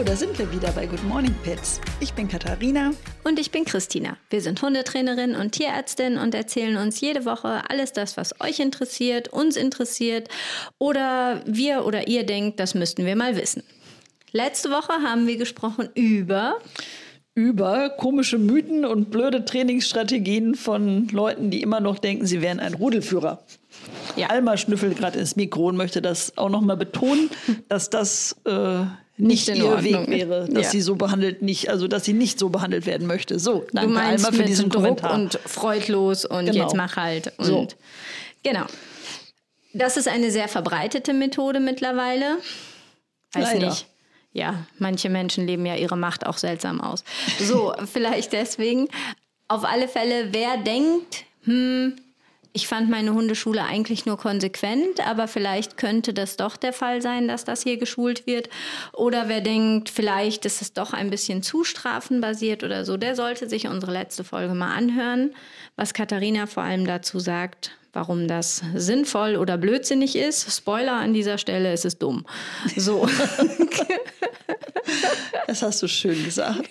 da sind wir wieder bei Good Morning Pets. Ich bin Katharina. Und ich bin Christina. Wir sind Hundetrainerin und Tierärztin und erzählen uns jede Woche alles das, was euch interessiert, uns interessiert oder wir oder ihr denkt, das müssten wir mal wissen. Letzte Woche haben wir gesprochen über Komische Mythen und blöde Trainingsstrategien von Leuten, die immer noch denken, sie wären ein Rudelführer. Ja. Alma schnüffelt gerade ins Mikro und möchte das auch noch mal betonen, dass das nicht ihr Weg wäre, dass sie so behandelt dass sie nicht so behandelt werden möchte. So, danke Alma für diesen Kommentar. Und freudlos und jetzt mach halt. Und so. Genau. Das ist eine sehr verbreitete Methode mittlerweile. Weiß Leider. nicht. Ja, manche Menschen leben ja ihre Macht auch seltsam aus. So, vielleicht deswegen. Auf alle Fälle, wer denkt, ich fand meine Hundeschule eigentlich nur konsequent, aber vielleicht könnte das doch der Fall sein, dass das hier geschult wird. Oder wer denkt, vielleicht ist es doch ein bisschen zu strafenbasiert oder so, der sollte sich unsere letzte Folge mal anhören, was Katharina vor allem dazu sagt, warum das sinnvoll oder blödsinnig ist. Spoiler an dieser Stelle, es ist dumm. So. Das hast du schön gesagt.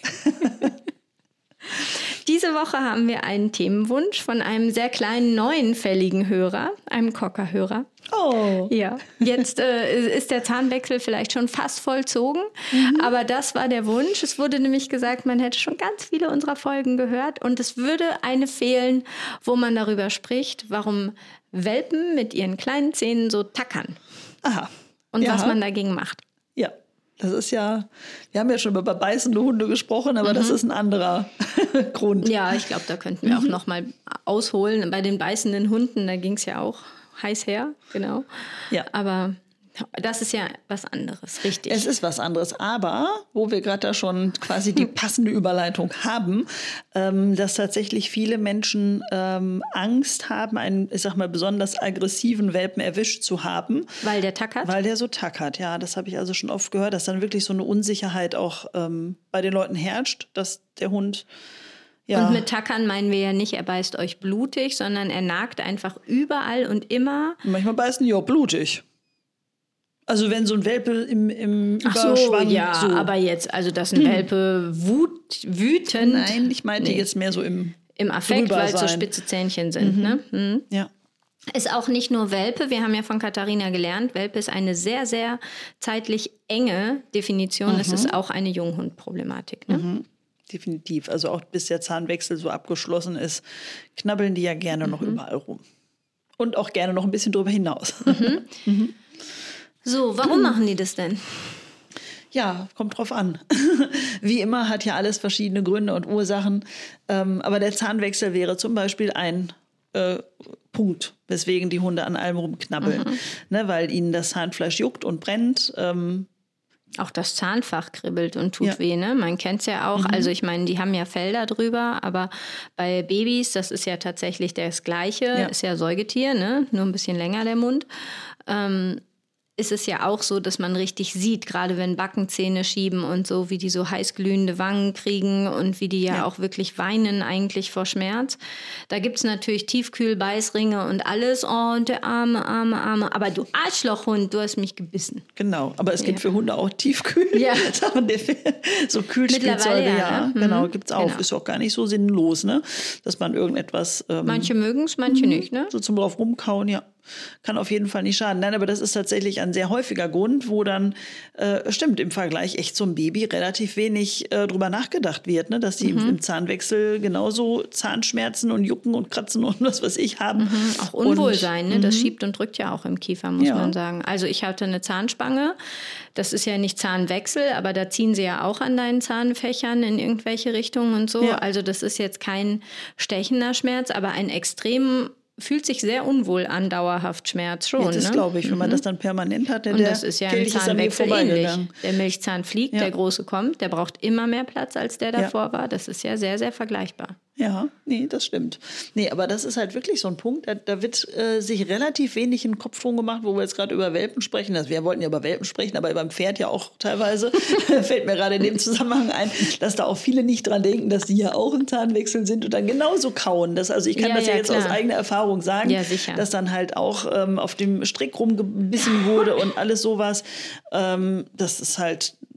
Diese Woche haben wir einen Themenwunsch von einem sehr kleinen, neuenfälligen Hörer, einem Cocker-Hörer. Oh. Ja, jetzt ist der Zahnwechsel vielleicht schon fast vollzogen, aber das war der Wunsch. Es wurde nämlich gesagt, man hätte schon ganz viele unserer Folgen gehört und es würde eine fehlen, wo man darüber spricht, warum Welpen mit ihren kleinen Zähnen so tackern. Aha. Und was man dagegen macht. Ja. Das ist ja, wir haben ja schon über beißende Hunde gesprochen, aber das ist ein anderer Grund. Ja, ich glaube, da könnten wir auch noch mal ausholen. Bei den beißenden Hunden, da ging es ja auch heiß her, genau. Ja. Aber das ist ja was anderes, richtig. Es ist was anderes, aber wo wir gerade da schon quasi die passende Überleitung haben, dass tatsächlich viele Menschen Angst haben, einen, ich sag mal, besonders aggressiven Welpen erwischt zu haben. Weil der tackert? Weil der so tackert, ja. Das habe ich also schon oft gehört, dass dann wirklich so eine Unsicherheit auch bei den Leuten herrscht, dass der Hund... Ja. Und mit Tackern meinen wir ja nicht, er beißt euch blutig, sondern er nagt einfach überall und immer. Manchmal beißen die auch blutig. Also wenn so ein Welpe im Überschwang... Ja, so. Aber jetzt, also dass ein Welpe wütend... Nein, ich meinte jetzt mehr so im Affekt, weil es so spitze Zähnchen sind. Ne? Ja. Ist auch nicht nur Welpe, wir haben ja von Katharina gelernt, Welpe ist eine sehr, sehr zeitlich enge Definition. Es ist auch eine Junghundproblematik. Ne? Definitiv. Also auch bis der Zahnwechsel so abgeschlossen ist, knabbeln die ja gerne noch überall rum. Und auch gerne noch ein bisschen drüber hinaus. So, warum machen die das denn? Ja, kommt drauf an. Wie immer hat ja alles verschiedene Gründe und Ursachen. Aber der Zahnwechsel wäre zum Beispiel ein Punkt, weswegen die Hunde an allem rumknabbeln. Ne, weil ihnen das Zahnfleisch juckt und brennt. Auch das Zahnfach kribbelt und tut weh, ne? Man kennt es ja auch. Also ich meine, die haben ja Felder drüber, aber bei Babys, das ist ja tatsächlich das Gleiche, ist ja Säugetier, ne? Nur ein bisschen länger der Mund. Ist es ja auch so, dass man richtig sieht, gerade wenn Backenzähne schieben und so, wie die so heißglühende Wangen kriegen und wie die ja auch wirklich weinen eigentlich vor Schmerz. Da gibt es natürlich Tiefkühlbeißringe und alles. Oh, und der arme. Aber du Arschlochhund, du hast mich gebissen. Genau, aber es gibt für Hunde auch Tiefkühl. Ja. So Kühlspielzeuge, ne? Genau, gibt's auch. Genau. Ist auch gar nicht so sinnlos, ne? Dass man irgendetwas... manche mögen es, manche nicht, ne? So zum drauf rumkauen, ja. Kann auf jeden Fall nicht schaden. Nein, aber das ist tatsächlich ein sehr häufiger Grund, wo dann, stimmt, im Vergleich echt zum Baby relativ wenig drüber nachgedacht wird, ne? Dass die im Zahnwechsel genauso Zahnschmerzen und Jucken und Kratzen und was weiß ich haben. Auch Unwohlsein, ne? Das schiebt und drückt ja auch im Kiefer, muss man sagen. Also ich hatte eine Zahnspange, das ist ja nicht Zahnwechsel, aber da ziehen sie ja auch an deinen Zahnfächern in irgendwelche Richtungen und so. Ja. Also das ist jetzt kein stechender Schmerz, aber ein extrem... Fühlt sich sehr unwohl an, dauerhaft Schmerz schon. Das glaube ich, wenn man das dann permanent hat. Und das ist ja im Zahnwechsel ähnlich. Der Milchzahn fliegt, der große kommt, der braucht immer mehr Platz, als der davor war. Das ist ja sehr, sehr vergleichbar. Ja, nee, das stimmt. Nee, aber das ist halt wirklich so ein Punkt, da wird sich relativ wenig in den Kopf drum gemacht, wo wir jetzt gerade über Welpen sprechen. Also wir wollten ja über Welpen sprechen, aber beim Pferd ja auch teilweise. Fällt mir gerade in dem Zusammenhang ein, dass da auch viele nicht dran denken, dass die ja auch im Zahnwechsel sind und dann genauso kauen. Also ich kann das ja jetzt aus eigener Erfahrung sagen, dass dann halt auch auf dem Strick rumgebissen wurde und alles sowas. Das ist halt...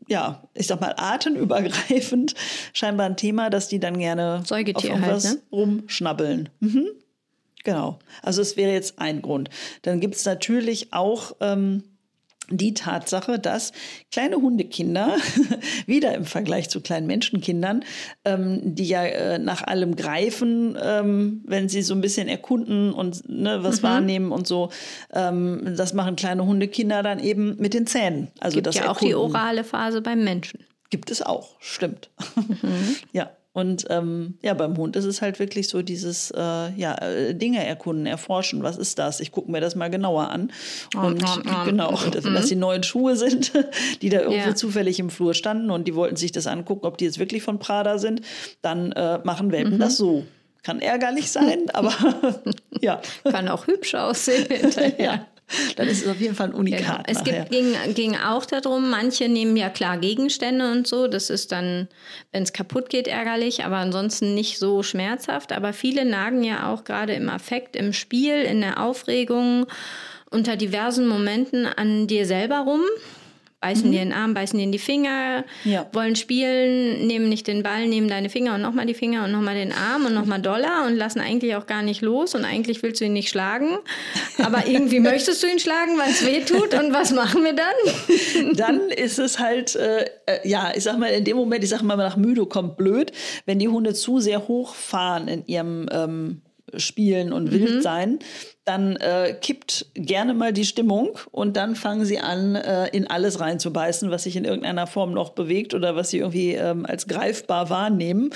ja, ich sag mal, artenübergreifend scheinbar ein Thema, dass die dann gerne Säugetier auf irgendwas halt, ne? rumschnabbeln. Genau. Also es wäre jetzt ein Grund. Dann gibt es natürlich auch die Tatsache, dass kleine Hundekinder, wieder im Vergleich zu kleinen Menschenkindern, die ja nach allem greifen, wenn sie so ein bisschen erkunden und was wahrnehmen und so, das machen kleine Hundekinder dann eben mit den Zähnen. Also Gibt das ja auch die orale Phase beim Menschen. Gibt es auch, stimmt. Ja. Und beim Hund ist es halt wirklich so dieses Dinge erkunden, erforschen. Was ist das? Ich gucke mir das mal genauer an. Und genau, wenn das die neuen Schuhe sind, die da irgendwo zufällig im Flur standen und die wollten sich das angucken, ob die jetzt wirklich von Prada sind, dann machen Welpen das so. Kann ärgerlich sein, aber ja. Kann auch hübsch aussehen hinterher. Ja. Dann ist es auf jeden Fall ein Unikat. Genau. Es ging auch darum, manche nehmen ja klar Gegenstände und so. Das ist dann, wenn es kaputt geht, ärgerlich, aber ansonsten nicht so schmerzhaft. Aber viele nagen ja auch gerade im Affekt, im Spiel, in der Aufregung, unter diversen Momenten an dir selber rum. Beißen dir in den Arm, beißen dir in die Finger, wollen spielen, nehmen nicht den Ball, nehmen deine Finger und nochmal die Finger und nochmal den Arm und nochmal doller und lassen eigentlich auch gar nicht los und eigentlich willst du ihn nicht schlagen. Aber irgendwie möchtest du ihn schlagen, weil es weh tut und was machen wir dann? Dann ist es halt, ich sag mal, in dem Moment, ich sag mal, nach müde kommt blöd, wenn die Hunde zu sehr hochfahren in ihrem Spielen und Wildsein, dann kippt gerne mal die Stimmung und dann fangen sie an, in alles reinzubeißen, was sich in irgendeiner Form noch bewegt oder was sie irgendwie als greifbar wahrnehmen.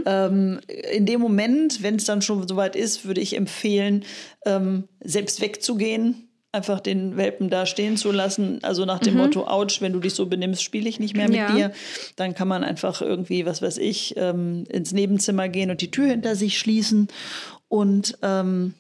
In dem Moment, wenn es dann schon soweit ist, würde ich empfehlen, selbst wegzugehen, einfach den Welpen da stehen zu lassen, also nach dem Motto, ouch, wenn du dich so benimmst, spiele ich nicht mehr mit dir. Dann kann man einfach irgendwie, was weiß ich, ins Nebenzimmer gehen und die Tür hinter sich schließen. Und wenn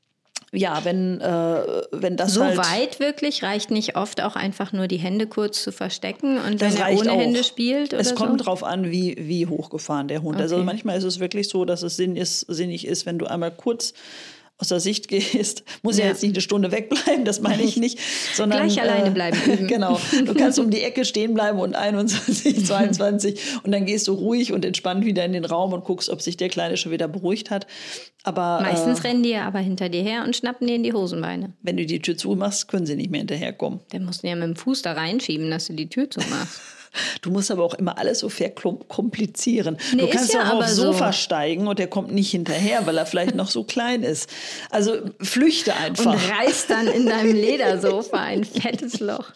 das so halt... So weit wirklich reicht nicht oft auch einfach nur die Hände kurz zu verstecken und wenn er ohne Hände spielt oder Es kommt so? drauf an, wie hochgefahren der Hund ist. Also manchmal ist es wirklich so, dass es sinnig ist, wenn du einmal kurz aus der Sicht gehst, muss ja jetzt nicht eine Stunde wegbleiben, das meine ich nicht, sondern gleich alleine bleiben üben. Genau, du kannst um die Ecke stehen bleiben und 21, 22 und dann gehst du ruhig und entspannt wieder in den Raum und guckst, ob sich der Kleine schon wieder beruhigt hat. Aber meistens rennen die ja aber hinter dir her und schnappen dir in die Hosenbeine. Wenn du die Tür zumachst, können sie nicht mehr hinterherkommen. Dann musst du ja mit dem Fuß da reinschieben, dass du die Tür zumachst. Du musst aber auch immer alles so verkomplizieren. Du kannst ja auch aufs Sofa steigen und der kommt nicht hinterher, weil er vielleicht noch so klein ist. Also flüchte einfach. Und reißt dann in deinem Ledersofa ein fettes Loch.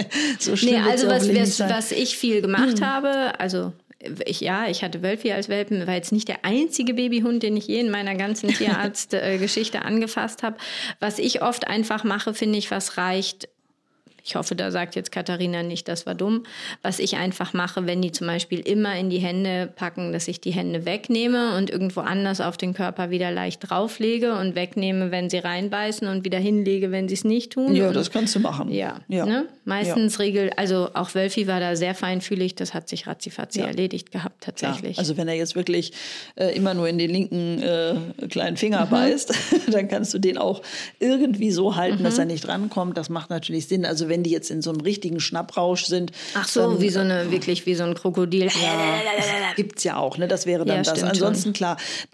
So schlimm also was ich viel gemacht habe, also ich hatte Wölfi als Welpen, war jetzt nicht der einzige Babyhund, den ich je in meiner ganzen Tierarzt-Geschichte angefasst habe. Was ich oft einfach mache, finde ich, was reicht. Ich hoffe, da sagt jetzt Katharina nicht, das war dumm. Was ich einfach mache, wenn die zum Beispiel immer in die Hände packen, dass ich die Hände wegnehme und irgendwo anders auf den Körper wieder leicht drauflege und wegnehme, wenn sie reinbeißen und wieder hinlege, wenn sie es nicht tun. Ja, das kannst du machen. Ja. Ne? Meistens also auch Wölfi war da sehr feinfühlig, das hat sich ratzifatzi erledigt gehabt tatsächlich. Ja, also wenn er jetzt wirklich immer nur in den linken kleinen Finger beißt, dann kannst du den auch irgendwie so halten, dass er nicht rankommt. Das macht natürlich Sinn. Also wenn die jetzt in so einem richtigen Schnapprausch sind. Ach so, dann, wirklich wie so ein Krokodil. Ja, gibt's ja auch, ne? Das wäre dann das. Ansonsten klar,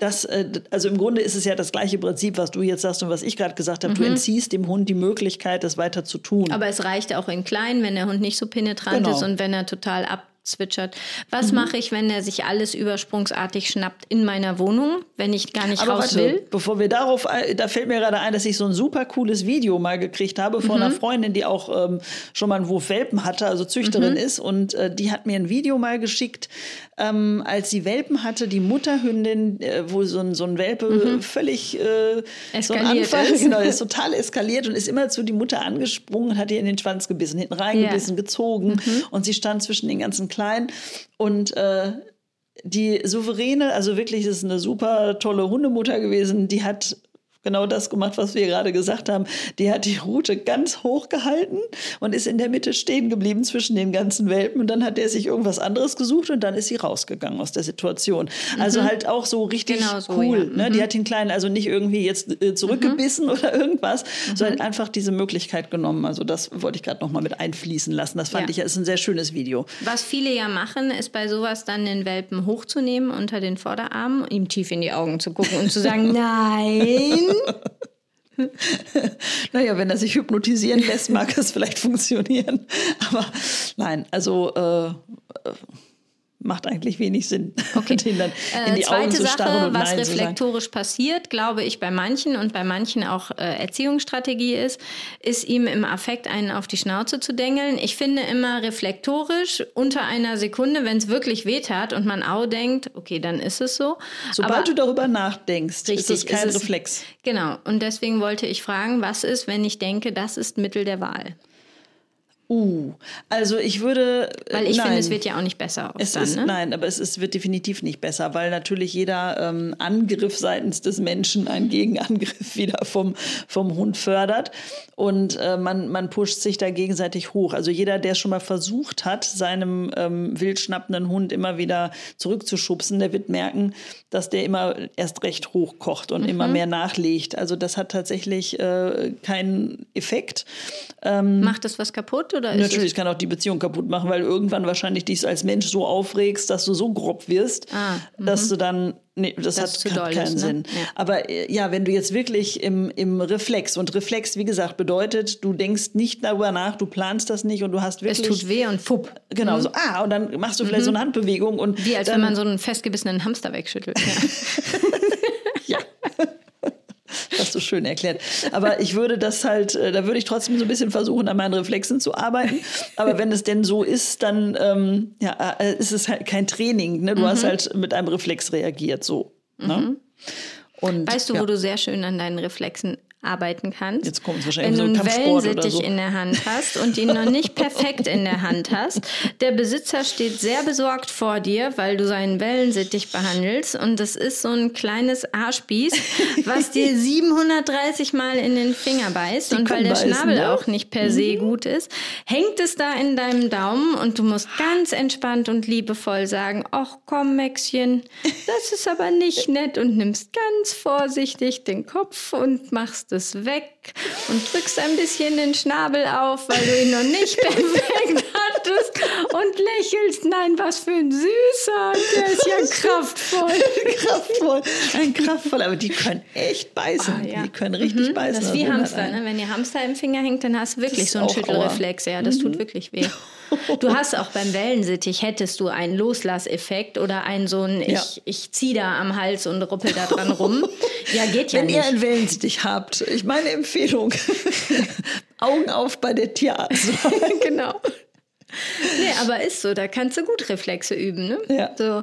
also im Grunde ist es ja das gleiche Prinzip, was du jetzt sagst und was ich gerade gesagt habe. Du entziehst dem Hund die Möglichkeit, das weiter zu tun. Aber es reicht auch in klein, wenn der Hund nicht so penetrant ist und wenn er total zwitschert. Was mache ich, wenn er sich alles übersprungsartig schnappt in meiner Wohnung, wenn ich gar nicht raus will? Bevor wir da fällt mir gerade ein, dass ich so ein super cooles Video mal gekriegt habe von einer Freundin, die auch schon mal einen Wurf Welpen hatte, also Züchterin ist. Und die hat mir ein Video mal geschickt, als sie Welpen hatte, die Mutterhündin, wo so ein Welpe völlig eskaliert ist. Genau, ist total eskaliert und ist immer zu die Mutter angesprungen und hat ihr in den Schwanz gebissen, hinten reingebissen, gezogen. Und sie stand zwischen den ganzen Kleinen. Und die Souveräne, also wirklich, ist eine super tolle Hundemutter gewesen, die hat genau das gemacht, was wir gerade gesagt haben. Die hat die Rute ganz hoch gehalten und ist in der Mitte stehen geblieben zwischen den ganzen Welpen. Und dann hat der sich irgendwas anderes gesucht und dann ist sie rausgegangen aus der Situation. Also halt auch so richtig cool. Ja. Ne? Die hat den Kleinen also nicht irgendwie jetzt zurückgebissen oder irgendwas, sondern einfach diese Möglichkeit genommen. Also das wollte ich gerade noch mal mit einfließen lassen. Das fand ich, ist ein sehr schönes Video. Was viele ja machen, ist bei sowas dann den Welpen hochzunehmen unter den Vorderarmen, ihm tief in die Augen zu gucken und zu sagen, nein. Naja, wenn er sich hypnotisieren lässt, mag es vielleicht funktionieren. Aber nein, also macht eigentlich wenig Sinn, den dann in die Augen zu starren und was Nein zu sagen. reflektorisch passiert, glaube ich, bei manchen und bei manchen auch Erziehungsstrategie ist ihm im Affekt einen auf die Schnauze zu dengeln. Ich finde immer reflektorisch unter einer Sekunde, wenn es wirklich wehtat und man denkt, okay, dann ist es so. Sobald du darüber nachdenkst, ist es kein Reflex. Genau. Und deswegen wollte ich fragen, was ist, wenn ich denke, das ist Mittel der Wahl? Also ich würde... Weil ich finde, es wird ja auch nicht besser. Nein, aber es wird definitiv nicht besser, weil natürlich jeder Angriff seitens des Menschen einen Gegenangriff wieder vom Hund fördert und man pusht sich da gegenseitig hoch. Also jeder, der schon mal versucht hat, seinem wild schnappenden Hund immer wieder zurückzuschubsen, der wird merken, dass der immer erst recht hochkocht und immer mehr nachlegt. Also das hat tatsächlich keinen Effekt. Macht das was kaputt? Oder natürlich kann auch die Beziehung kaputt machen, weil irgendwann wahrscheinlich dich als Mensch so aufregst, dass du so grob wirst, dass du dann, das hat keinen Sinn. Ja. Aber ja, wenn du jetzt wirklich im Reflex, und Reflex, wie gesagt, bedeutet, du denkst nicht darüber nach, du planst das nicht und du hast wirklich... Es tut weh und fupp. Genau, so, und dann machst du vielleicht so eine Handbewegung. Und wie als wenn man so einen festgebissenen Hamster wegschüttelt. Ja. Ja. Hast du schön erklärt. Aber ich würde das halt, da würde ich trotzdem so ein bisschen versuchen, an meinen Reflexen zu arbeiten. Aber wenn es denn so ist, dann ist es halt kein Training. Ne? Du hast halt mit einem Reflex reagiert. So. Ne? Und, weißt du, wo du sehr schön an deinen Reflexen arbeiten kannst? Jetzt kommt es wahrscheinlich wenn so ein Kampfsport oder so. Wenn du einen Wellensittich in der Hand hast und ihn noch nicht perfekt in der Hand hast, der Besitzer steht sehr besorgt vor dir, weil du seinen Wellensittich behandelst und das ist so ein kleines Arschspieß, was dir 730 Mal in den Finger beißt und weil der Schnabel auch nicht per se gut ist, hängt es da in deinem Daumen und du musst ganz entspannt und liebevoll sagen, ach komm Mäxchen, das ist aber nicht nett und nimmst ganz vorsichtig den Kopf und machst es weg und drückst ein bisschen den Schnabel auf, weil du ihn noch nicht perfekt hattest und lächelst. Nein, was für ein Süßer. Der ist ja kraftvoll. Ein kraftvoll. Aber die können echt beißen. Ja. Die können richtig beißen. Das ist wie Hamster. Ne? Wenn ihr Hamster im Finger hängt, dann hast du wirklich so einen Schüttelreflex. Ja, das tut wirklich weh. Du hast auch beim Wellensittich, hättest du einen Loslasseffekt oder ich ziehe da am Hals und ruppel da dran rum. Ja, geht ja nicht. Wenn ihr einen Wellensittich habt, meine Empfehlung, Augen auf bei der Tierarzt. Genau. Nee, aber ist so, da kannst du gut Reflexe üben, ne? Ja. So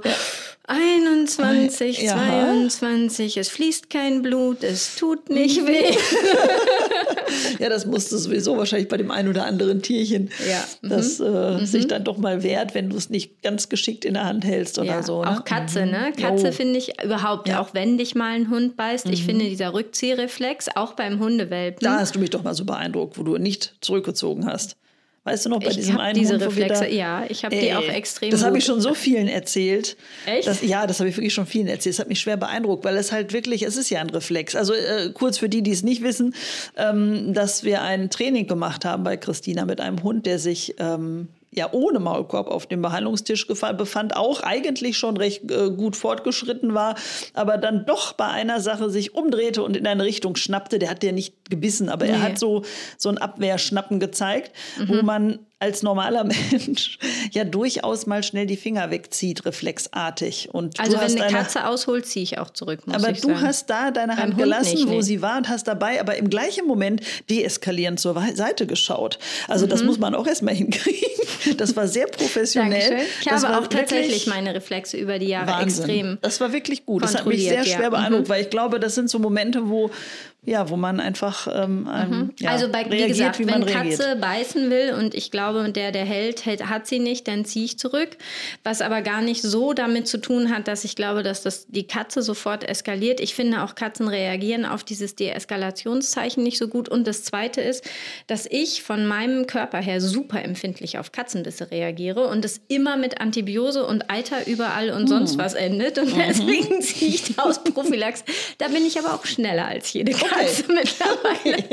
21, 22, es fließt kein Blut, es tut nicht weh. Ja, das musst du sowieso wahrscheinlich bei dem einen oder anderen Tierchen, das sich dann doch mal wehrt, wenn du es nicht ganz geschickt in der Hand hältst oder so. Ne? Auch Katze, ne? Katze finde ich überhaupt, auch wenn dich mal ein Hund beißt, ich finde dieser Rückziehreflex, auch beim Hundewelpen. Da hast du mich doch mal so beeindruckt, wo du nicht zurückgezogen hast. Weißt du noch, bei diesem einen diese Hund, Reflexe, ich habe die auch extrem Das habe ich schon so vielen erzählt. Echt? Das habe ich wirklich schon vielen erzählt. Das hat mich schwer beeindruckt, weil es halt wirklich, es ist ja ein Reflex. Also kurz für die es nicht wissen, dass wir ein Training gemacht haben bei Christina mit einem Hund, der sich ohne Maulkorb auf dem Behandlungstisch befand, auch eigentlich schon recht gut fortgeschritten war, aber dann doch bei einer Sache sich umdrehte und in eine Richtung schnappte. Der hat ja nicht gebissen, aber er hat so ein Abwehrschnappen gezeigt, wo man als normaler Mensch ja durchaus mal schnell die Finger wegzieht, reflexartig. Und also wenn eine Katze ausholt, ziehe ich auch zurück, muss aber ich sagen. Du hast da deine Hand gelassen, wo sie war und hast dabei aber im gleichen Moment deeskalierend zur Seite geschaut. Also das muss man auch erstmal hinkriegen. Das war sehr professionell. Dankeschön. Ich habe auch tatsächlich meine Reflexe über die Jahre extrem. Das war wirklich gut. Das hat mich sehr schwer beeindruckt, weil ich glaube, das sind so Momente, wo wo man einfach also wie gesagt, wenn Katze beißen will und ich glaube, der hält, hat sie nicht, dann ziehe ich zurück. Was aber gar nicht so damit zu tun hat, dass ich glaube, dass die Katze sofort eskaliert. Ich finde auch, Katzen reagieren auf dieses Deeskalationszeichen nicht so gut. Und das Zweite ist, dass ich von meinem Körper her super empfindlich auf Katzenbisse reagiere und es immer mit Antibiose und Eiter überall und sonst was endet. Und deswegen ziehe ich da aus Prophylax. Da bin ich aber auch schneller als jede Katze. Mittlerweile.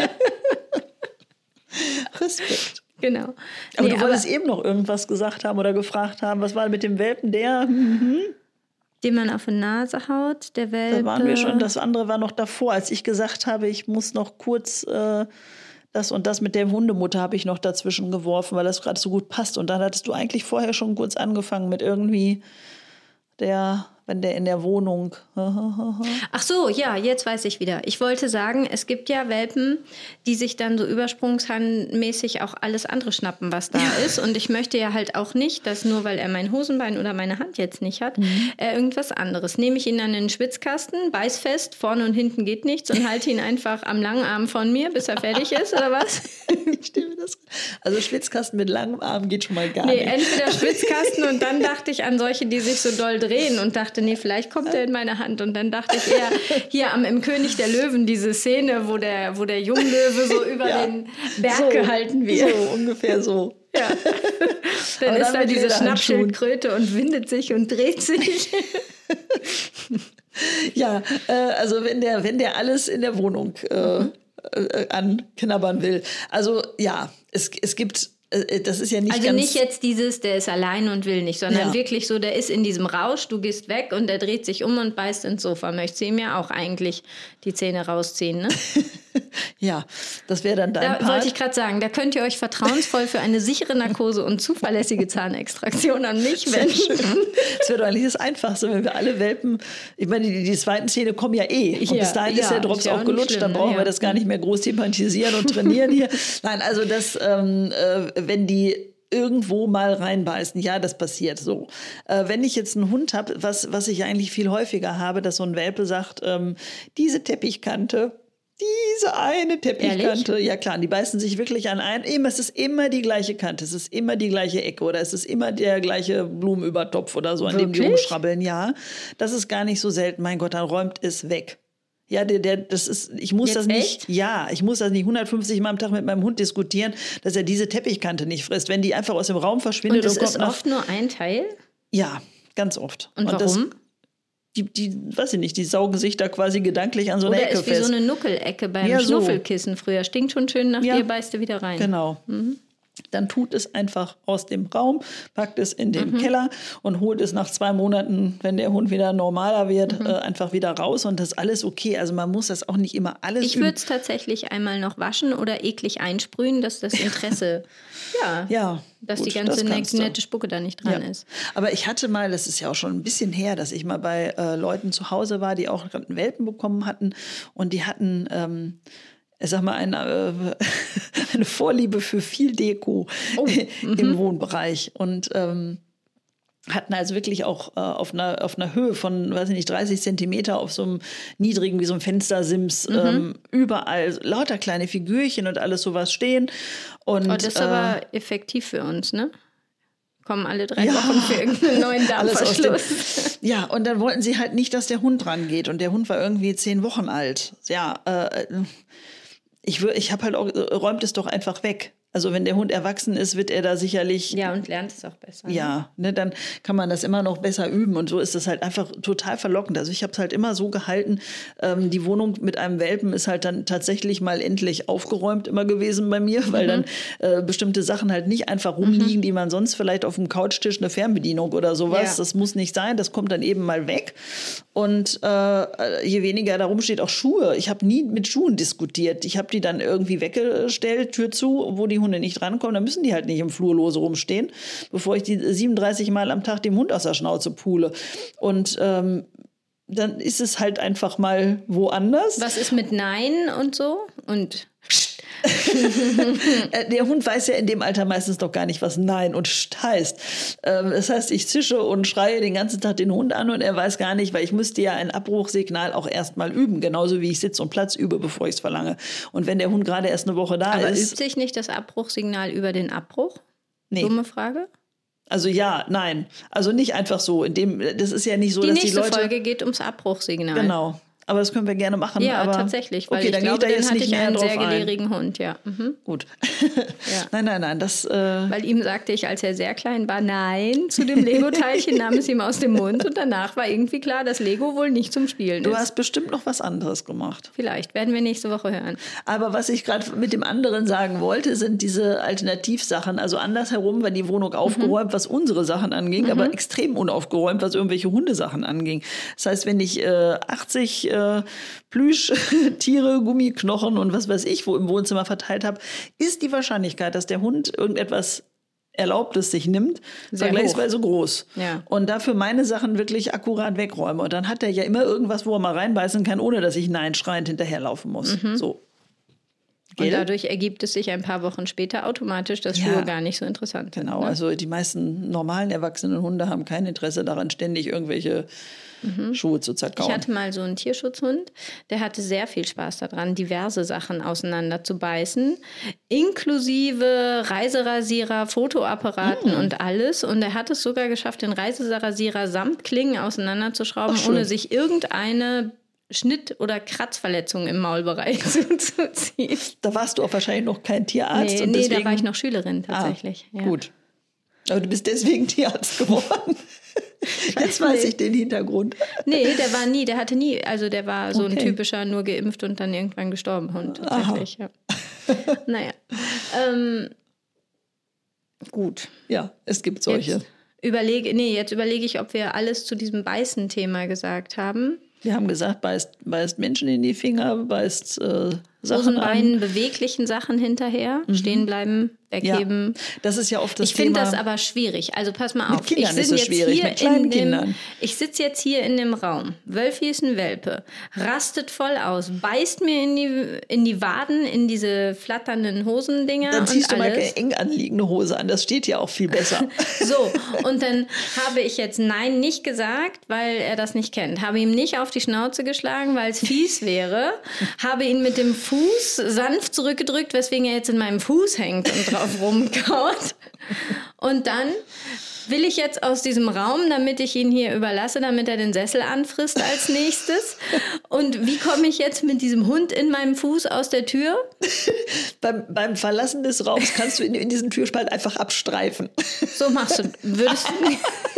Respekt. Genau. Aber du wolltest eben noch irgendwas gesagt haben oder gefragt haben. Was war mit dem Welpen, den man auf die Nase haut, der Welpe? Da waren wir schon. Das andere war noch davor, als ich gesagt habe, ich muss noch kurz das und das mit der Hundemutter habe ich noch dazwischen geworfen, weil das gerade so gut passt. Und dann hattest du eigentlich vorher schon kurz angefangen mit irgendwie wenn der in der Wohnung. Ach so, ja, jetzt weiß ich wieder. Ich wollte sagen, es gibt ja Welpen, die sich dann so übersprungshandmäßig auch alles andere schnappen, was da ist. Und ich möchte ja halt auch nicht, dass nur weil er mein Hosenbein oder meine Hand jetzt nicht hat, er irgendwas anderes. Nehme ich ihn an den Schwitzkasten, beiß fest, vorne und hinten geht nichts und halte ihn einfach am langen Arm von mir, bis er fertig ist, oder was? Ich stelle mir das. Also Schwitzkasten mit langem Arm geht schon mal gar nicht. Entweder Schwitzkasten und dann dachte ich an solche, die sich so doll drehen und dachte, nee, vielleicht kommt er in meine Hand. Und dann dachte ich eher, hier im König der Löwen, diese Szene, wo der Junglöwe so über den Berg gehalten wird. So, ungefähr so. Ja. Dann ist da diese Schnappschildkröte und windet sich und dreht sich. Ja, also wenn der alles in der Wohnung anknabbern will. Also ja, es gibt... Das ist ja nicht also nicht jetzt dieses, der ist allein und will nicht, sondern wirklich so, der ist in diesem Rausch, du gehst weg und der dreht sich um und beißt ins Sofa. Möchtest du ihm ja auch eigentlich die Zähne rausziehen, ne? Ja, das wäre dann dein Part. Wollte ich gerade sagen, da könnt ihr euch vertrauensvoll für eine sichere Narkose und zuverlässige Zahnextraktion an mich wenden. Das wäre doch eigentlich das Einfachste, wenn wir alle Welpen, ich meine, die zweiten Zähne kommen ja eh. Und bis dahin ist der Drops auch gelutscht, schlimm, dann brauchen wir das gar nicht mehr groß thematisieren und trainieren hier. Nein, also das, wenn die irgendwo mal reinbeißen. Ja, das passiert so. Wenn ich jetzt einen Hund habe, was ich eigentlich viel häufiger habe, dass so ein Welpe sagt, diese Teppichkante, diese eine Teppichkante, ja klar, die beißen sich wirklich an ein. Es ist immer die gleiche Kante, es ist immer die gleiche Ecke oder es ist immer der gleiche Blumenübertopf oder so, an dem die rumschrabbeln. Ja, das ist gar nicht so selten. Mein Gott, dann räumt es weg. Ja, das ist, ich muss jetzt das nicht, ich muss das nicht 150 Mal am Tag mit meinem Hund diskutieren, dass er diese Teppichkante nicht frisst. Wenn die einfach aus dem Raum verschwindet und es ist oft nur ein Teil? Ja, ganz oft. Und warum? Die weiß ich nicht, die saugen sich da quasi gedanklich an so eine Ecke fest. Oder ist wie so eine Nuckelecke beim Schnuffelkissen früher. Stinkt schon schön nach dir, beißt du wieder rein. Genau. Dann tut es einfach aus dem Raum, packt es in den Keller und holt es nach 2 Monaten, wenn der Hund wieder normaler wird, einfach wieder raus und das ist alles okay. Also man muss das auch nicht immer alles Ich würde es tatsächlich einmal noch waschen oder eklig einsprühen, dass das Interesse, dass die ganze nette Spucke da nicht dran ist. Aber ich hatte mal, das ist ja auch schon ein bisschen her, dass ich mal bei Leuten zu Hause war, die auch gerade einen Welpen bekommen hatten und die hatten... ich sag mal, eine Vorliebe für viel Deko im Wohnbereich und hatten also wirklich auch auf einer Höhe von, 30 Zentimeter auf so einem niedrigen, wie so einem Fenstersims, überall lauter kleine Figürchen und alles sowas stehen. Und das ist aber effektiv für uns, ne? Kommen alle 3 Wochen für irgendeinen neuen Darmverschluss. Ja, und dann wollten sie halt nicht, dass der Hund rangeht. Und der Hund war irgendwie 10 Wochen alt. Ja, ich habe halt auch, räumt es doch einfach weg. Also wenn der Hund erwachsen ist, wird er da sicherlich... Ja, und lernt es auch besser. Ja, ne, dann kann man das immer noch besser üben. Und so ist es halt einfach total verlockend. Also ich habe es halt immer so gehalten, die Wohnung mit einem Welpen ist halt dann tatsächlich mal endlich aufgeräumt immer gewesen bei mir, weil dann bestimmte Sachen halt nicht einfach rumliegen, die man sonst vielleicht auf dem Couchtisch, eine Fernbedienung oder sowas, das muss nicht sein, das kommt dann eben mal weg. Und je weniger da rumsteht, auch Schuhe. Ich habe nie mit Schuhen diskutiert. Ich habe die dann irgendwie weggestellt, Tür zu, wo die Hunde nicht rankommen, dann müssen die halt nicht im Flur lose rumstehen, bevor ich die 37 Mal am Tag dem Hund aus der Schnauze pule. Und dann ist es halt einfach mal woanders. Was ist mit Nein und so? Und Der Hund weiß ja in dem Alter meistens noch gar nicht, was Nein und St heißt. Das heißt, ich zische und schreie den ganzen Tag den Hund an und er weiß gar nicht, weil ich müsste ja ein Abbruchsignal auch erstmal üben, genauso wie ich Sitz und Platz übe, bevor ich es verlange. Und wenn der Hund gerade erst eine Woche da ist... Aber übt sich nicht das Abbruchsignal über den Abbruch? Nee. Dumme Frage. Also ja, nein. Also nicht einfach so. Das ist ja nicht so, dass die Leute... Die nächste Folge geht ums Abbruchsignal. Genau. Aber das können wir gerne machen. Ja, aber tatsächlich. Weil okay, ich dann glaube, geht da jetzt dann hatte nicht ich mehr einen drauf sehr gelehrigen Hund, ja. Gut. Ja. Nein. Das, Weil ihm sagte ich, als er sehr klein war, nein zu dem Lego-Teilchen, nahm es ihm aus dem Mund und danach war irgendwie klar, dass Lego wohl nicht zum Spielen ist. Du hast bestimmt noch was anderes gemacht. Vielleicht, werden wir nächste Woche hören. Aber was ich gerade mit dem anderen sagen wollte, sind diese Alternativsachen. Also andersherum war die Wohnung aufgeräumt, was unsere Sachen anging, aber extrem unaufgeräumt, was irgendwelche Hundesachen anging. Das heißt, wenn ich 80 Plüschtiere, Gummiknochen und was weiß ich, wo im Wohnzimmer verteilt habe, ist die Wahrscheinlichkeit, dass der Hund irgendetwas Erlaubtes sich nimmt, vergleichsweise groß. Ja. Und dafür meine Sachen wirklich akkurat wegräume. Und dann hat er ja immer irgendwas, wo er mal reinbeißen kann, ohne dass ich Nein schreiend hinterherlaufen muss. So. Und dadurch ergibt es sich ein paar Wochen später automatisch, dass Schuhe gar nicht so interessant sind. Genau, ne? also die meisten normalen erwachsenen Hunde haben kein Interesse daran, ständig irgendwelche Schuhe zu zerkauen. Ich hatte mal so einen Tierschutzhund, der hatte sehr viel Spaß daran, diverse Sachen auseinander zu beißen, inklusive Reiserasierer, Fotoapparaten und alles. Und er hat es sogar geschafft, den Reiserasierer samt Klingen auseinanderzuschrauben, ohne sich irgendeine Schnitt- oder Kratzverletzung im Maulbereich zuzuziehen. Da warst du auch wahrscheinlich noch kein Tierarzt. Nee, und deswegen... da war ich noch Schülerin tatsächlich. Ja. Gut. Aber du bist deswegen Tierarzt geworden. Jetzt weiß ich den Hintergrund. Nee, der hatte nie, also der war so ein typischer, nur geimpft und dann irgendwann gestorben Hund tatsächlich. Ja. Naja. Gut. Ja, es gibt solche. Jetzt überlege ich, ob wir alles zu diesem Beißen-Thema gesagt haben. Wir haben gesagt, beißt Menschen in die Finger, beißt Sachen Hosenbeinen, an. beweglichen Sachen hinterher, stehen bleiben, wegheben. Ja, das ist ja oft das Ich Thema. finde das aber schwierig. Also pass mal auf. Mit Kindern ist es schwierig, mit kleinen Kindern. Ich sitze jetzt hier in dem Raum. Wölfi ist ein Welpe, rastet voll aus, beißt mir in die Waden, in diese flatternden Hosendinger. Dann ziehst und du alles. mal eine eng anliegende Hose an. Das steht ja auch viel besser. So, und dann habe ich jetzt Nein nicht gesagt, weil er das nicht kennt. Habe ihm nicht auf die Schnauze geschlagen, weil es fies wäre. Habe ihn mit dem Fuß sanft zurückgedrückt, weswegen er jetzt in meinem Fuß hängt und drauf rumkaut. Und dann will ich jetzt aus diesem Raum, damit ich ihn hier überlasse, damit er den Sessel anfrisst als nächstes. Und wie komme ich jetzt mit diesem Hund in meinem Fuß aus der Tür? Beim Verlassen des Raums kannst du in diesen Türspalt einfach abstreifen. So machst du. Würdest du...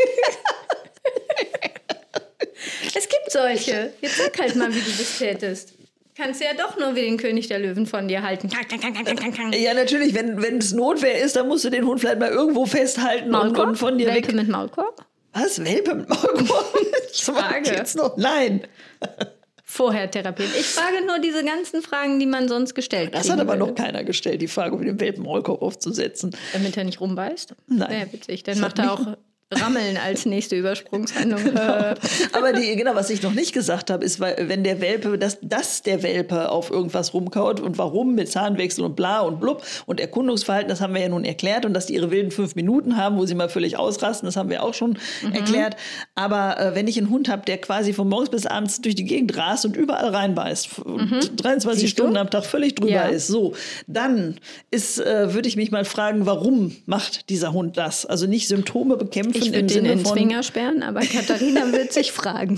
Es gibt solche. Jetzt sag halt mal, wie du das tätest. Kannst du ja doch nur wie den König der Löwen von dir halten. Ja, natürlich, wenn es Notwehr ist, dann musst du den Hund vielleicht mal irgendwo festhalten und von dir Welpe weg. mit Maulkorb? Was? Welpe mit Maulkorb? Frage. Jetzt noch? Nein. Vorher therapiert. Ich frage nur diese ganzen Fragen, die man sonst gestellt hat. Das hat aber noch keiner gestellt, die Frage, mit dem Welpen Maulkorb aufzusetzen. Damit er nicht rumbeißt? Nein. Wäre witzig. Dann macht er auch Rammeln als nächste Übersprungshandlung. Genau. Aber was ich noch nicht gesagt habe, ist, weil, wenn der Welpe, dass der Welpe auf irgendwas rumkaut und warum mit Zahnwechsel und bla und blub und Erkundungsverhalten, das haben wir ja nun erklärt, und dass die ihre wilden 5 Minuten haben, wo sie mal völlig ausrasten, das haben wir auch schon erklärt. Aber wenn ich einen Hund habe, der quasi von morgens bis abends durch die Gegend rast und überall reinbeißt, 23 Stunden am Tag völlig drüber ist, so, dann würde ich mich mal fragen, warum macht dieser Hund das? Also nicht Symptome bekämpfen. Ich würde den in den Zwinger sperren, aber Katharina wird sich fragen.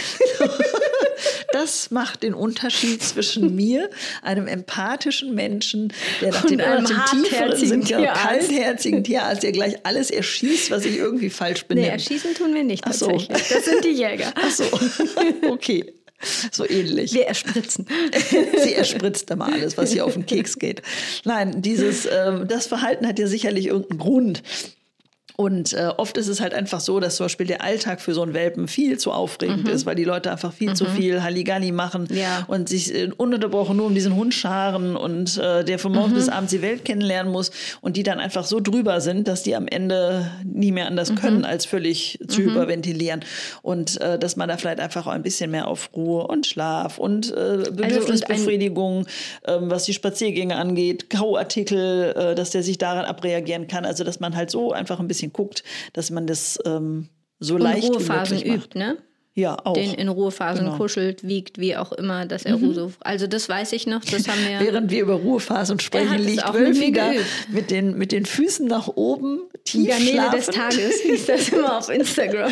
Das macht den Unterschied zwischen mir, einem empathischen Menschen, der nach dem tieferen, kaltherzigen Tierarzt, der gleich alles erschießt, was ich irgendwie falsch benenne. Nee, erschießen tun wir nicht tatsächlich. Das sind die Jäger. Ach so, okay. So ähnlich. Wir erspritzen. Sie erspritzt immer alles, was hier auf den Keks geht. Nein, das Verhalten hat ja sicherlich irgendeinen Grund. Und oft ist es halt einfach so, dass zum Beispiel der Alltag für so einen Welpen viel zu aufregend ist, weil die Leute einfach viel zu viel Halligalli machen und sich ununterbrochen nur um diesen Hund scharen und der von morgens bis abends die Welt kennenlernen muss und die dann einfach so drüber sind, dass die am Ende nie mehr anders können, als völlig zu hyperventilieren. Und dass man da vielleicht einfach auch ein bisschen mehr auf Ruhe und Schlaf und Bedürfnisbefriedigung, was die Spaziergänge angeht, Kauartikel, dass der sich daran abreagieren kann. Also dass man halt so einfach ein bisschen guckt, dass man das so leicht wie möglich macht. Übt, ne? Ja, auch. Den in Ruhephasen kuschelt, wiegt, wie auch immer, dass er Ruhe. Also das weiß ich noch, das haben wir... Während wir über Ruhephasen sprechen, liegt Wölfi da mit den Füßen nach oben, tief Garnele des Tages hieß das immer auf Instagram.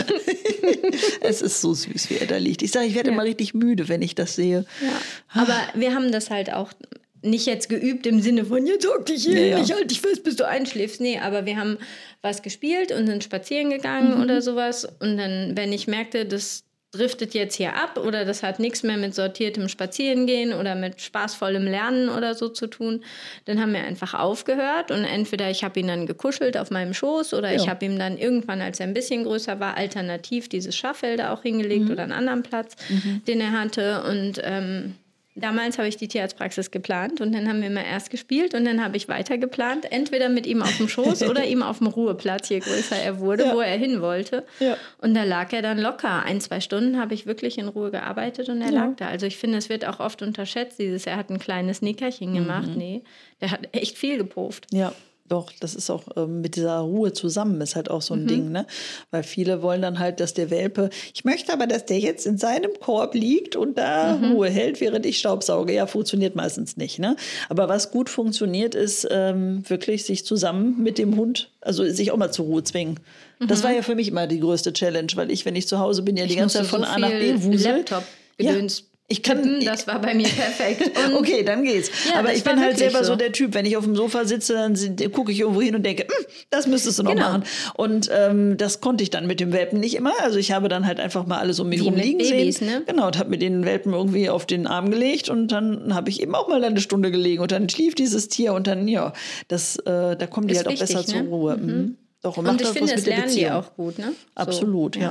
Es ist so süß, wie er da liegt. Ich sage, ich werde immer richtig müde, wenn ich das sehe. Ja. Aber wir haben das halt auch nicht jetzt geübt im Sinne von, jetzt hock dich hin, ich halte dich fest, bis du einschläfst. Nee, aber wir haben was gespielt und sind spazieren gegangen oder sowas. Und dann, wenn ich merkte, das driftet jetzt hier ab oder das hat nichts mehr mit sortiertem Spazierengehen oder mit spaßvollem Lernen oder so zu tun, dann haben wir einfach aufgehört und entweder ich habe ihn dann gekuschelt auf meinem Schoß oder ich habe ihm dann irgendwann, als er ein bisschen größer war, alternativ dieses Schaffelder auch hingelegt oder einen anderen Platz, den er hatte und damals habe ich die Tierarztpraxis geplant und dann haben wir immer erst gespielt und dann habe ich weiter geplant, entweder mit ihm auf dem Schoß oder ihm auf dem Ruheplatz, je größer er wurde, wo er hin wollte. Ja. Und da lag er dann locker. 1-2 Stunden habe ich wirklich in Ruhe gearbeitet und er lag da. Also ich finde, es wird auch oft unterschätzt, er hat ein kleines Nickerchen gemacht. Nee, der hat echt viel gepufft. Ja. Doch, das ist auch mit dieser Ruhe zusammen ist halt auch so ein Ding, ne? Weil viele wollen dann halt, dass der Welpe, ich möchte aber, dass der jetzt in seinem Korb liegt und da Ruhe hält, während ich staubsauge. Ja, funktioniert meistens nicht, ne? Aber was gut funktioniert, ist wirklich sich zusammen mit dem Hund, also sich auch mal zur Ruhe zwingen. Das war ja für mich immer die größte Challenge, weil wenn ich zu Hause bin, die ganze Zeit von A nach B wusel. Laptop-Gedöns. Das war bei mir perfekt. Und okay, dann geht's. Ja, aber ich bin halt selber so der Typ, wenn ich auf dem Sofa sitze, dann gucke ich irgendwo hin und denke, das müsstest du noch machen. Und das konnte ich dann mit dem Welpen nicht immer. Also ich habe dann halt einfach mal alles um mich herum liegen sehen. Ne? Genau, und habe mir den Welpen irgendwie auf den Arm gelegt und dann habe ich eben auch mal eine Stunde gelegen und dann schlief dieses Tier und dann, da kommen die halt auch besser zur Ruhe. Doch, und ich finde, das lernen die auch gut, ne? Absolut, so, ja.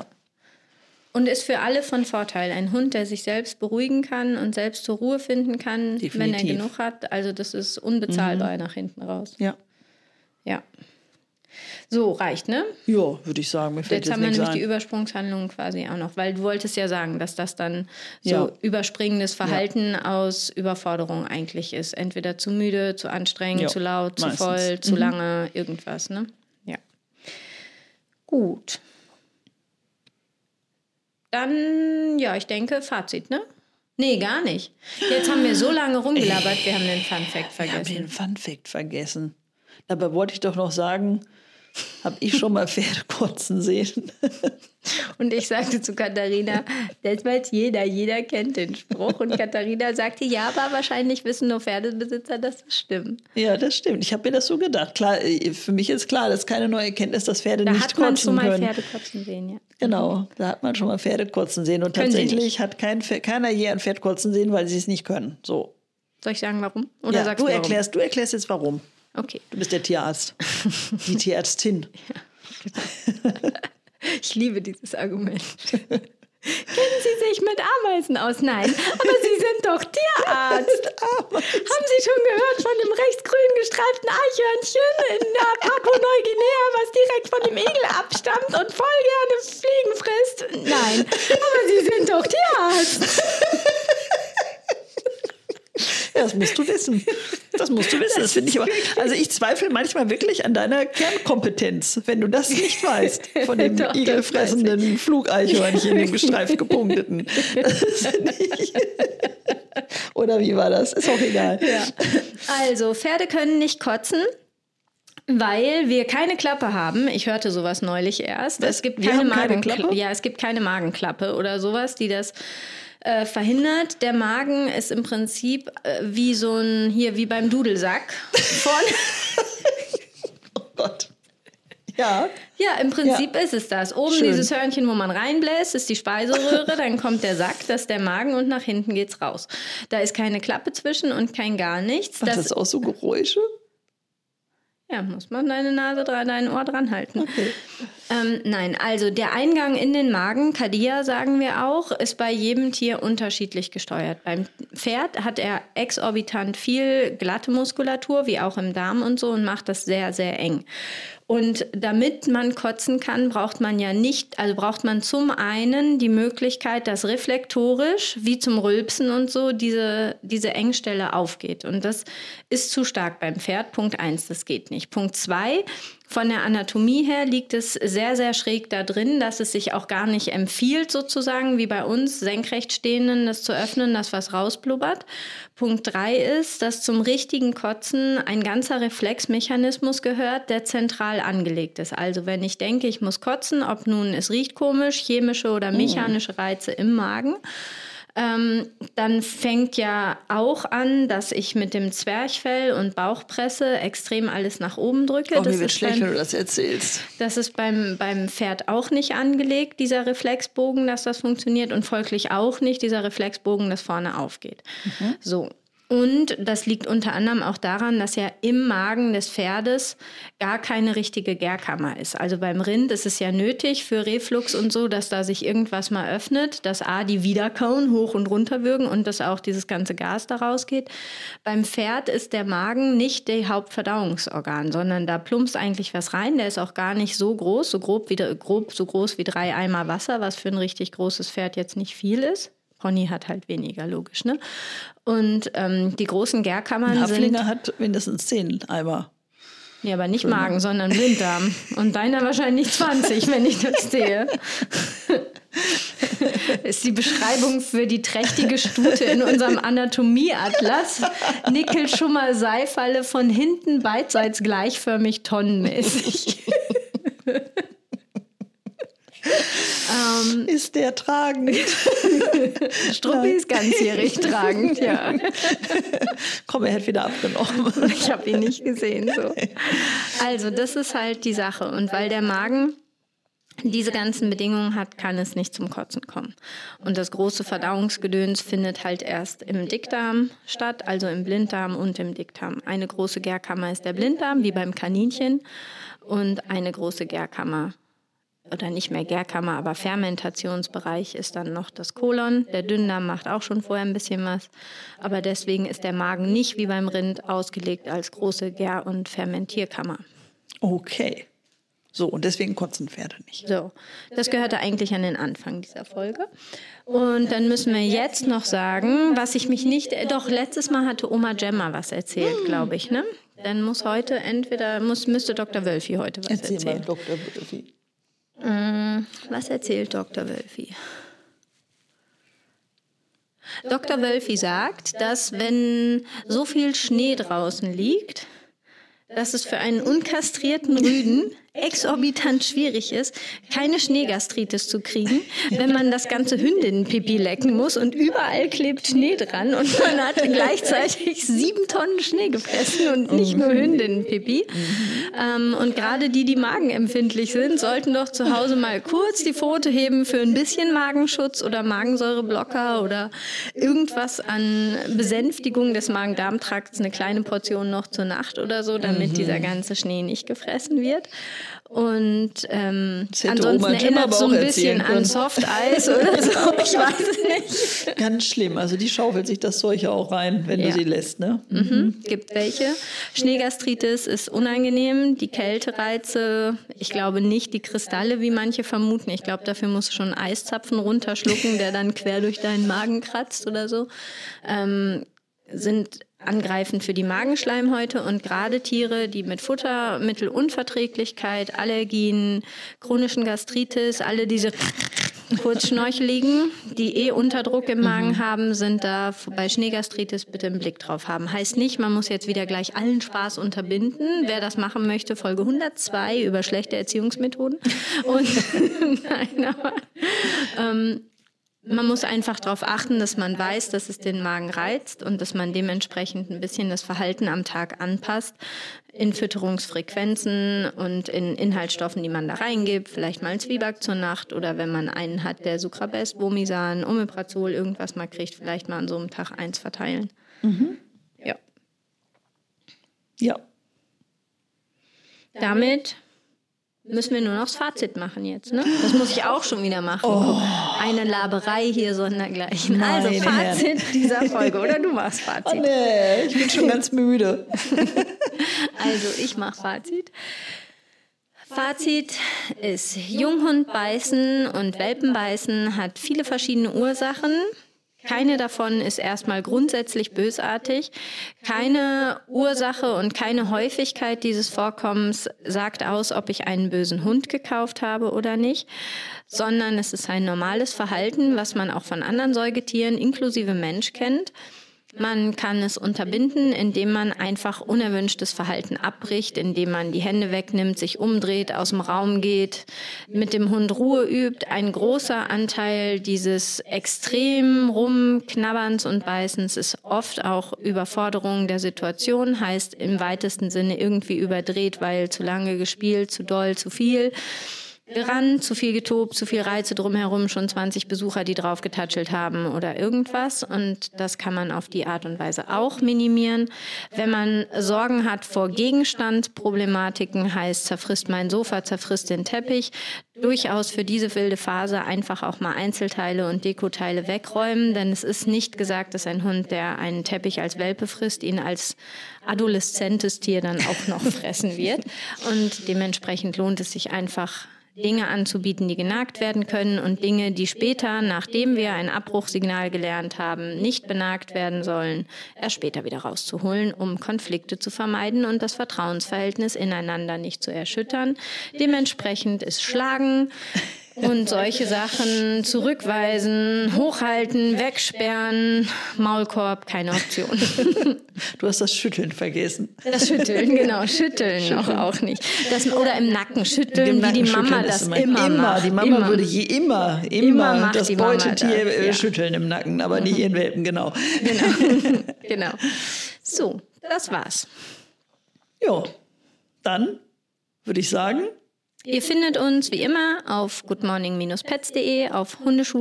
Und ist für alle von Vorteil. Ein Hund, der sich selbst beruhigen kann und selbst zur Ruhe finden kann, definitiv, wenn er genug hat. Also das ist unbezahlbar nach hinten raus. Ja. Ja. So, reicht, ne? Ja, würde ich sagen. Mir fällt jetzt haben wir nämlich die Übersprungshandlung quasi auch noch. Weil du wolltest ja sagen, dass das dann so überspringendes Verhalten aus Überforderung eigentlich ist. Entweder zu müde, zu anstrengend, zu laut, meistens. Zu voll, zu lange, irgendwas, ne? Ja. Gut. Dann, ich denke, Fazit, ne? Nee, gar nicht. Jetzt haben wir so lange rumgelabert, wir haben den Fun-Fact vergessen. Wir haben den Fun-Fact vergessen. Dabei wollte ich doch noch sagen, habe ich schon mal Pferde kotzen sehen. Und ich sagte zu Katharina, das weiß jeder kennt den Spruch. Und Katharina sagte, ja, aber wahrscheinlich wissen nur Pferdebesitzer, dass das stimmt. Ja, das stimmt. Ich habe mir das so gedacht. Klar, für mich ist klar, das ist keine neue Erkenntnis, dass Pferde nicht kotzen können. Da hat man schon mal Pferde kotzen sehen, ja. Genau, da hat man schon mal Pferde kotzen sehen. Und tatsächlich hat keiner je ein Pferd kotzen sehen, weil sie es nicht können. So. Soll ich sagen, warum? Oder sagst du erklärst jetzt, warum. Okay. Du bist der Tierarzt. Die Tierärztin. Ja, ich liebe dieses Argument. Kennen Sie sich mit Ameisen aus? Nein, aber Sie sind doch Tierarzt. Haben Sie schon gehört von dem rechtsgrün gestreiften Eichhörnchen in Papua-Neuguinea, was direkt von dem Igel abstammt und voll gerne Fliegen frisst? Nein, aber Sie sind doch Tierarzt. Ja, das musst du wissen. Das finde ich aber. Also ich zweifle manchmal wirklich an deiner Kernkompetenz, wenn du das nicht weißt. Von dem igelfressenden Flugeichhörnchen, dem gestreift gepunkteten. Oder wie war das? Ist auch egal. Ja. Also, Pferde können nicht kotzen, weil wir keine Klappe haben. Ich hörte sowas neulich erst. Es gibt keine Magenklappe. Ja, es gibt keine Magenklappe oder sowas, die das verhindert. Der Magen ist im Prinzip wie beim Dudelsack vorne. Oh Gott. Ja. Ja, im Prinzip ist es das. Oben dieses Hörnchen, wo man reinbläst, ist die Speiseröhre, dann kommt der Sack, das ist der Magen und nach hinten geht's raus. Da ist keine Klappe zwischen und kein gar nichts. Macht das auch so Geräusche? Ja, muss man dein Ohr dran halten. Okay. Nein, also der Eingang in den Magen, Kardia sagen wir auch, ist bei jedem Tier unterschiedlich gesteuert. Beim Pferd hat er exorbitant viel glatte Muskulatur, wie auch im Darm und so, und macht das sehr, sehr eng. Und damit man kotzen kann, braucht man zum einen die Möglichkeit, dass reflektorisch, wie zum Rülpsen und so, diese Engstelle aufgeht. Und das ist zu stark beim Pferd. Punkt 1, das geht nicht. Punkt 2, von der Anatomie her liegt es sehr, sehr schräg da drin, dass es sich auch gar nicht empfiehlt, sozusagen, wie bei uns Senkrechtstehenden, das zu öffnen, dass was rausblubbert. Punkt 3 ist, dass zum richtigen Kotzen ein ganzer Reflexmechanismus gehört, der zentral angelegt ist. Also wenn ich denke, ich muss kotzen, ob nun es riecht komisch, chemische oder mechanische Reize im Magen, dann fängt ja auch an, dass ich mit dem Zwerchfell und Bauchpresse extrem alles nach oben drücke. Oh, mir wird schlecht, wenn du das erzählst. Das ist beim Pferd auch nicht angelegt, dieser Reflexbogen, dass das funktioniert, und folglich auch nicht dieser Reflexbogen, dass vorne aufgeht. So. Und das liegt unter anderem auch daran, dass ja im Magen des Pferdes gar keine richtige Gärkammer ist. Also beim Rind ist es ja nötig für Reflux und so, dass da sich irgendwas mal öffnet, dass die wiederkauen, hoch und runter würgen und dass auch dieses ganze Gas da rausgeht. Beim Pferd ist der Magen nicht der Hauptverdauungsorgan, sondern da plumpst eigentlich was rein. Der ist auch gar nicht so groß, so groß wie 3 Eimer Wasser, was für ein richtig großes Pferd jetzt nicht viel ist. Pony hat halt weniger, logisch, ne? Und die großen Gärkammern sind... Haflinger hat mindestens 10 Eimer. Ja, aber nicht Magen, sondern Blinddarm. Und deiner wahrscheinlich 20, wenn ich das sehe. Ist die Beschreibung für die trächtige Stute in unserem Anatomieatlas. Nickel-Schummer-Seifalle von hinten beidseits gleichförmig tonnenmäßig. Ist der tragend? Struppi ist ganzjährig tragend, ja. Komm, er hat wieder abgenommen. Ich habe ihn nicht gesehen. So. Also das ist halt die Sache. Und weil der Magen diese ganzen Bedingungen hat, kann es nicht zum Kotzen kommen. Und das große Verdauungsgedöns findet halt erst im Dickdarm statt, also im Blinddarm und im Dickdarm. Eine große Gärkammer ist der Blinddarm, wie beim Kaninchen, und eine große Gärkammer, oder nicht mehr Gärkammer, aber Fermentationsbereich ist dann noch das Kolon. Der Dünndarm macht auch schon vorher ein bisschen was. Aber deswegen ist der Magen nicht wie beim Rind ausgelegt als große Gär- und Fermentierkammer. Okay. So, und deswegen kotzen Pferde nicht. So, das gehörte eigentlich an den Anfang dieser Folge. Und dann müssen wir jetzt noch sagen, was ich mich nicht... Doch, letztes Mal hatte Oma Gemma was erzählt, glaube ich, ne? Dann müsste Dr. Wölfi heute was erzählen. Erzähl mal, Dr. Wölfi. Was erzählt Dr. Wölfi? Dr. Wölfi sagt, dass wenn so viel Schnee draußen liegt, dass es für einen unkastrierten Rüden exorbitant schwierig ist, keine Schneegastritis zu kriegen, wenn man das ganze Hündinnenpipi lecken muss und überall klebt Schnee dran und man hat gleichzeitig 7 Tonnen Schnee gefressen und nicht nur Hündinnenpipi. Und gerade die magenempfindlich sind, sollten doch zu Hause mal kurz die Pfote heben für ein bisschen Magenschutz oder Magensäureblocker oder irgendwas an Besänftigung des Magen-Darm-Trakts, eine kleine Portion noch zur Nacht oder so, damit dieser ganze Schnee nicht gefressen wird. Und ansonsten erinnert so ein bisschen an Softeis oder so, ich weiß es nicht. Ganz schlimm, also die schaufelt sich das Zeug ja auch rein, wenn du sie lässt, ne? Gibt welche. Schneegastritis ist unangenehm, die Kältereize, ich glaube nicht die Kristalle, wie manche vermuten. Ich glaube, dafür musst du schon einen Eiszapfen runterschlucken, der dann quer durch deinen Magen kratzt oder so. Sind angreifend für die Magenschleimhäute, und gerade Tiere, die mit Futtermittelunverträglichkeit, Allergien, chronischen Gastritis, alle diese Kurzschnorcheligen, die Unterdruck im Magen haben, sind da bei Schneegastritis bitte einen Blick drauf haben. Heißt nicht, man muss jetzt wieder gleich allen Spaß unterbinden. Wer das machen möchte, Folge 102 über schlechte Erziehungsmethoden. Und nein, aber man muss einfach darauf achten, dass man weiß, dass es den Magen reizt und dass man dementsprechend ein bisschen das Verhalten am Tag anpasst in Fütterungsfrequenzen und in Inhaltsstoffen, die man da reingibt. Vielleicht mal ein Zwieback zur Nacht, oder wenn man einen hat, der Sucrabest, Bomisan, Omeprazol, irgendwas mal kriegt, vielleicht mal an so einem Tag 1 verteilen. Ja. damit müssen wir nur noch das Fazit machen jetzt. Ne? Das muss ich auch schon wieder machen. Oh. Eine Laberei hier sondergleichen. Also Fazit dieser Folge. Oder du machst Fazit. Oh nee, ich bin schon ganz müde. Also ich mache Fazit. Fazit ist, Junghundbeißen und Welpenbeißen hat viele verschiedene Ursachen. Keine davon ist erstmal grundsätzlich bösartig. Keine Ursache und keine Häufigkeit dieses Vorkommens sagt aus, ob ich einen bösen Hund gekauft habe oder nicht, sondern es ist ein normales Verhalten, was man auch von anderen Säugetieren inklusive Mensch kennt. Man kann es unterbinden, indem man einfach unerwünschtes Verhalten abbricht, indem man die Hände wegnimmt, sich umdreht, aus dem Raum geht, mit dem Hund Ruhe übt. Ein großer Anteil dieses extrem Rumknabberns und Beißens ist oft auch Überforderung der Situation, heißt im weitesten Sinne irgendwie überdreht, weil zu lange gespielt, zu doll, zu viel. Gerannt, zu viel getobt, zu viel Reize drumherum, schon 20 Besucher, die drauf getatschelt haben oder irgendwas. Und das kann man auf die Art und Weise auch minimieren. Wenn man Sorgen hat vor Gegenstandproblematiken, heißt zerfrisst mein Sofa, zerfrisst den Teppich, durchaus für diese wilde Phase einfach auch mal Einzelteile und Dekoteile wegräumen. Denn es ist nicht gesagt, dass ein Hund, der einen Teppich als Welpe frisst, ihn als adoleszentes Tier dann auch noch fressen wird. Und dementsprechend lohnt es sich einfach, Dinge anzubieten, die genagt werden können und Dinge, die später, nachdem wir ein Abbruchsignal gelernt haben, nicht benagt werden sollen, erst später wieder rauszuholen, um Konflikte zu vermeiden und das Vertrauensverhältnis ineinander nicht zu erschüttern. Dementsprechend ist Schlagen und solche Sachen zurückweisen, hochhalten, wegsperren, Maulkorb, keine Option. Du hast das Schütteln vergessen. Das Schütteln, genau. Schütteln auch nicht. Das, oder im Nacken schütteln, wie die Mama das immer macht. Die Mama würde immer das Beutetier schütteln im Nacken, aber nicht ihren Welpen, genau. Genau. So, das war's. Jo, dann würde ich sagen, ihr findet uns wie immer auf goodmorning-pets.de, auf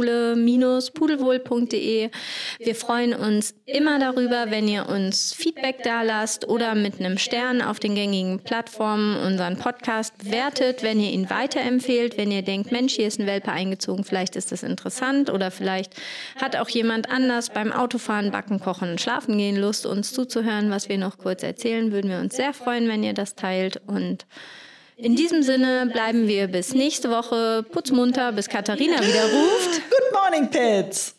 hundeschule-pudelwohl.de. Wir freuen uns immer darüber, wenn ihr uns Feedback dalasst oder mit einem Stern auf den gängigen Plattformen unseren Podcast bewertet, wenn ihr ihn weiterempfehlt, wenn ihr denkt, Mensch, hier ist ein Welpe eingezogen, vielleicht ist das interessant oder vielleicht hat auch jemand anders beim Autofahren, Backen, Kochen, Schlafen gehen Lust, uns zuzuhören, was wir noch kurz erzählen, würden wir uns sehr freuen, wenn ihr das teilt. Und in diesem Sinne bleiben wir bis nächste Woche putzmunter, bis Katharina wieder ruft. Good morning, Pets!